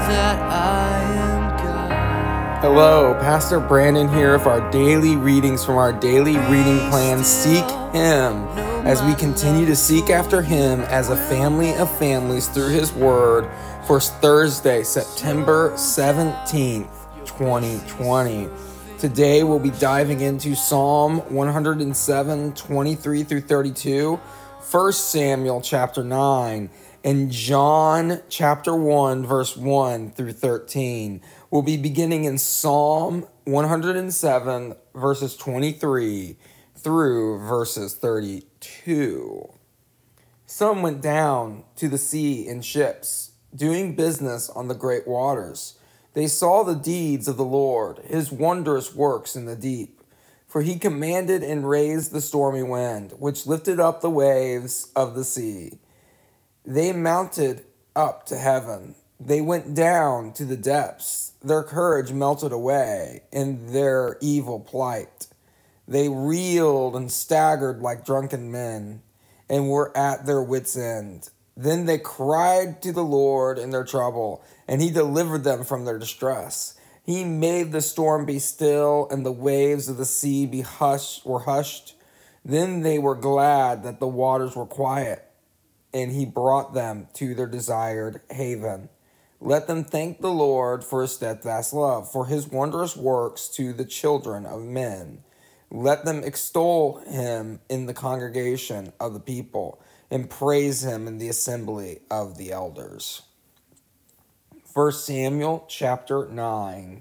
that I am God. Hello, Pastor Brandon here for our daily readings from our daily reading plan, Seek Him, as we continue to seek after Him as a family of families through His Word for Thursday, September 17th, 2020. Today we'll be diving into Psalm 107, 23 through 32, 1 Samuel chapter 9, and John chapter 1, verse 1 through 13. We'll be beginning in Psalm 107, verses 23 through verses 32. Some went down to the sea in ships, doing business on the great waters. They saw the deeds of the Lord, His wondrous works in the deep. For He commanded and raised the stormy wind, which lifted up the waves of the sea. They mounted up to heaven. They went down to the depths. Their courage melted away in their evil plight. They reeled and staggered like drunken men, and were at their wits' end. Then they cried to the Lord in their trouble, and He delivered them from their distress. He made the storm be still, and the waves of the sea were hushed. Then they were glad that the waters were quiet, and He brought them to their desired haven. Let them thank the Lord for His steadfast love, for His wondrous works to the children of men. Let them extol Him in the congregation of the people, and praise Him in the assembly of the elders. 1 Samuel chapter 9.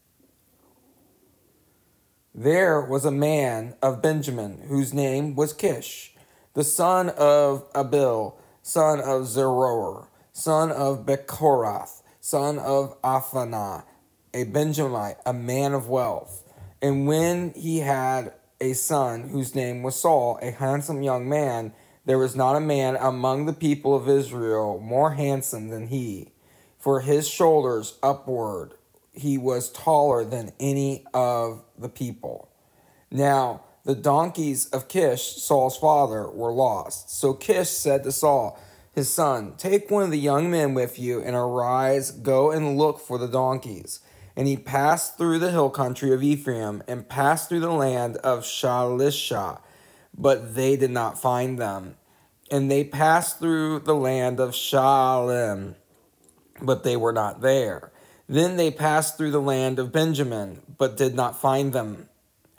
There was a man of Benjamin, whose name was Kish, the son of Abiel, son of Zeror, son of Bechorath, son of Aphanah, a Benjamite, a man of wealth. And when he had a son whose name was Saul, a handsome young man, there was not a man among the people of Israel more handsome than he. For his shoulders upward, he was taller than any of the people. Now, the donkeys of Kish, Saul's father, were lost. So Kish said to Saul, his son, "Take one of the young men with you, and arise, go and look for the donkeys." And he passed through the hill country of Ephraim, and passed through the land of Shalisha, but they did not find them. And they passed through the land of Shaalim, but they were not there. Then they passed through the land of Benjamin, but did not find them.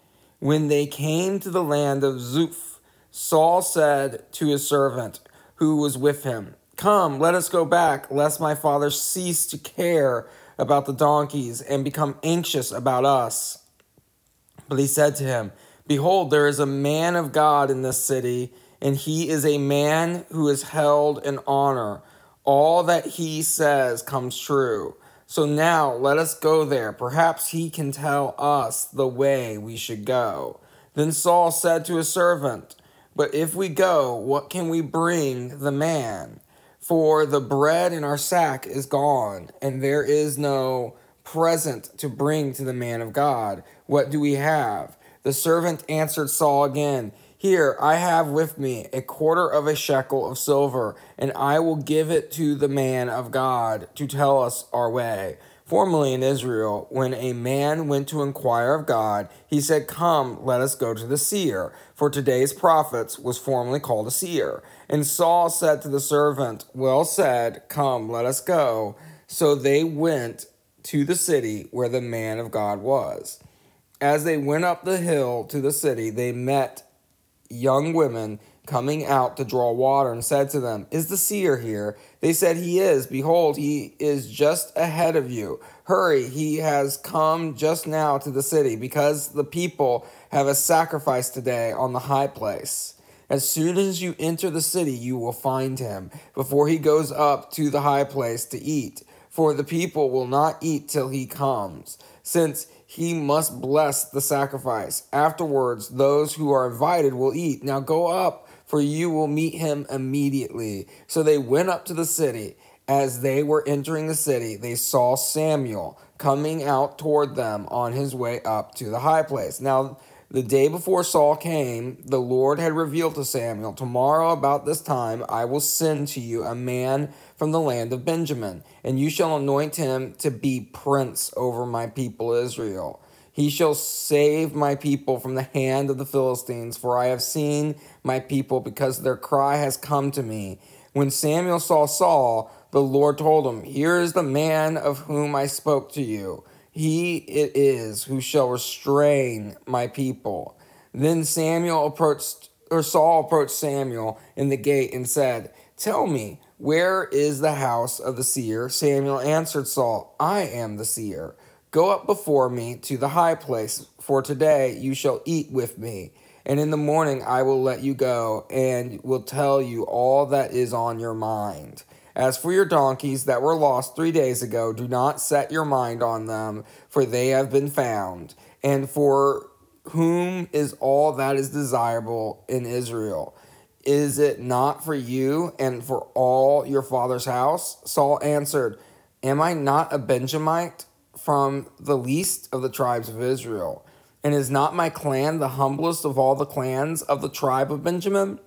When they came to the land of Zuph, Saul said to his servant who was with him, "Come, let us go back, lest my father cease to care about the donkeys and become anxious about us." But he said to him, "Behold, there is a man of God in this city, and he is a man who is held in honor. All that he says comes true. So now let us go there. Perhaps he can tell us the way we should go." Then Saul said to his servant, "But if we go, what can we bring the man? For the bread in our sack is gone, and there is no present to bring to the man of God. What do we have?" The servant answered Saul again, "Here, I have with me a quarter of a shekel of silver, and I will give it to the man of God to tell us our way." Formerly in Israel, when a man went to inquire of God, he said, "Come, let us go to the seer." For today's prophets was formerly called a seer. And Saul said to the servant, "Well said, come, let us go." So they went to the city where the man of God was. As they went up the hill to the city, they met young women coming out to draw water, and said to them, "Is the seer here?" They said, "He is. Behold, he is just ahead of you. Hurry, he has come just now to the city, because the people have a sacrifice today on the high place. As soon as you enter the city, you will find him, before he goes up to the high place to eat. For the people will not eat till he comes, since he must bless the sacrifice. Afterwards, those who are invited will eat. Now go up, for you will meet him immediately." So they went up to the city. As they were entering the city, they saw Samuel coming out toward them on his way up to the high place. Now The day before Saul came, the Lord had revealed to Samuel, "Tomorrow about this time I will send to you a man from the land of Benjamin, and you shall anoint him to be prince over my people Israel. He shall save my people from the hand of the Philistines, for I have seen my people, because their cry has come to me." When Samuel saw Saul, the Lord told him, "Here is the man of whom I spoke to you. He it is who shall restrain my people." Then Saul approached Samuel in the gate and said, "Tell me, where is the house of the seer?" Samuel answered Saul, "I am the seer. Go up before me to the high place, for today you shall eat with me, and in the morning I will let you go, and will tell you all that is on your mind. As for your donkeys that were lost 3 days ago, do not set your mind on them, for they have been found. And for whom is all that is desirable in Israel? Is it not for you and for all your father's house?" Saul answered, "Am I not a Benjamite from the least of the tribes of Israel? And is not my clan the humblest of all the clans of the tribe of Benjamin?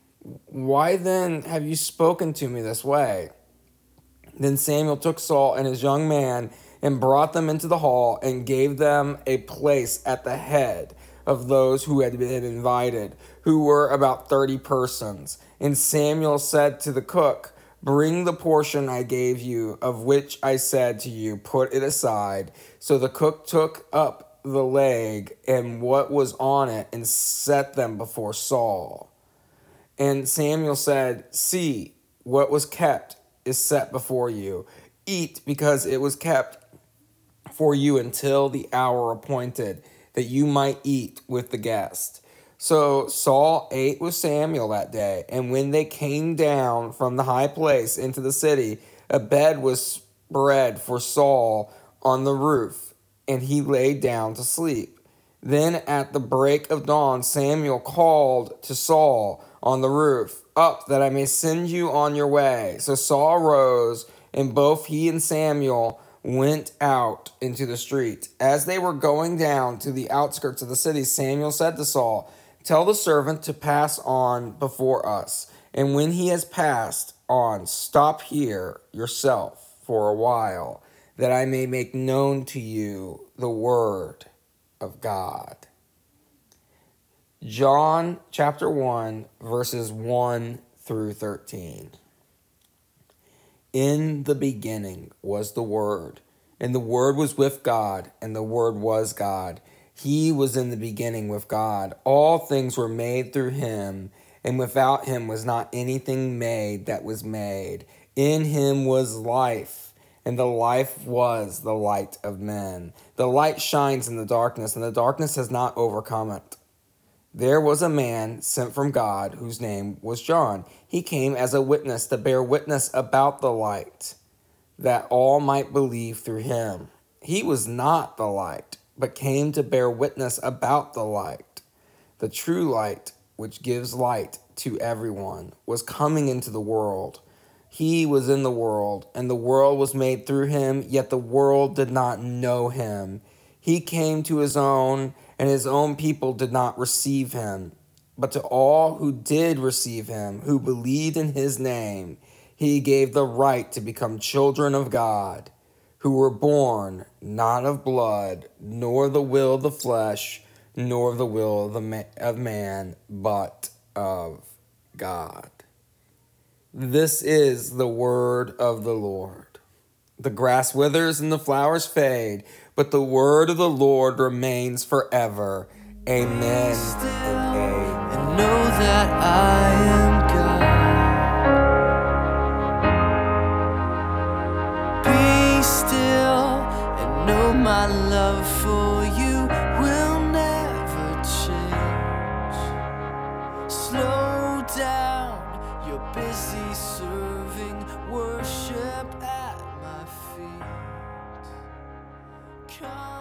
Why then have you spoken to me this way?" Then Samuel took Saul and his young man and brought them into the hall and gave them a place at the head of those who had been invited, who were about 30 persons. And Samuel said to the cook, "Bring the portion I gave you, of which I said to you, put it aside." So the cook took up the leg and what was on it and set them before Saul. And Samuel said, "See, what was kept is set before you. Eat, because it was kept for you until the hour appointed, that you might eat with the guest." So Saul ate with Samuel that day, and when they came down from the high place into the city, a bed was spread for Saul on the roof, and he lay down to sleep. Then at the break of dawn, Samuel called to Saul on the roof, "Up, that I may send you on your way." So Saul rose, and both he and Samuel went out into the street. As they were going down to the outskirts of the city, Samuel said to Saul, "Tell the servant to pass on before us, and when he has passed on, stop here yourself for a while, that I may make known to you the word of God." John chapter 1, verses 1 through 13. In the beginning was the Word, and the Word was with God, and the Word was God. He was in the beginning with God. All things were made through him, and without him was not anything made that was made. In him was life, and the life was the light of men. The light shines in the darkness, and the darkness has not overcome it. There was a man sent from God whose name was John. He came as a witness to bear witness about the light, that all might believe through him. He was not the light, but came to bear witness about the light. The true light, which gives light to everyone, was coming into the world. He was in the world, and the world was made through him, yet the world did not know him. He came to his own, and his own people did not receive him. But to all who did receive him, who believed in his name, he gave the right to become children of God, who were born not of blood, nor the will of the flesh, nor the will of man, but of God. This is the word of the Lord. The grass withers and the flowers fade, but the word of the Lord remains forever. Amen and amen. And know that I am God. Be still and know my love for you will never change. Slow down, you're busy serving worship at my feet. Come